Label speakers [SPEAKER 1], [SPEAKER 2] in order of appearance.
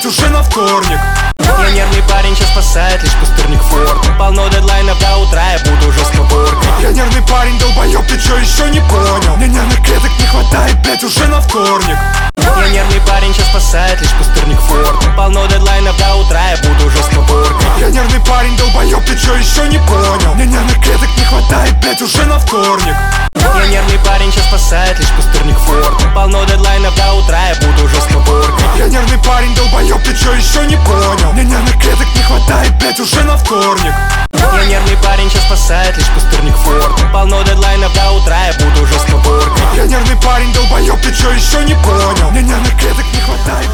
[SPEAKER 1] блять, уже на вторник.
[SPEAKER 2] Я нервный парень, сейчас спасает лишь пустырник форт. Полно дедлайнов до утра, я буду жестко воркать.
[SPEAKER 1] Я нервный парень, долбоёб, ты чё еще не понял? Мне нервных клеток не хватает, блять, уже на вторник.
[SPEAKER 2] Я нервный парень, сейчас спасает лишь пустырник форт. Полно дедлайнов до утра, я буду жестко воркать.
[SPEAKER 1] Я нервный парень, долбоёб, ты чё еще не понял? Мне нервных клеток не хватает, блять, уже на вторник.
[SPEAKER 2] Я нервный парень, сейчас спасает лишь пустырник форт. Полно дедлайнов до утра, я буду жестко воркать.
[SPEAKER 1] Я нервный парень, долбоёб, ты чё еще не понял? Мне нервных клеток не хватает, блять, уже на вторник.
[SPEAKER 2] Я нервный парень, сейчас спасает лишь пустырник форт. Полно дедлайнов до утра, я буду жестко воркать.
[SPEAKER 1] Я нервный парень, долбоёб, ты чё еще не понял? Мне нервных клеток не хватает.